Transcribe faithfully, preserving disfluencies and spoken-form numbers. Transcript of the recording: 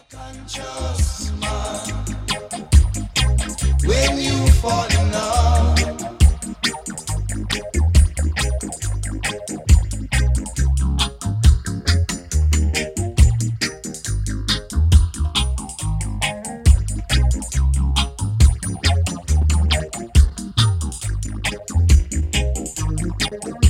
Conscious mind. When you fall in love, Thank you.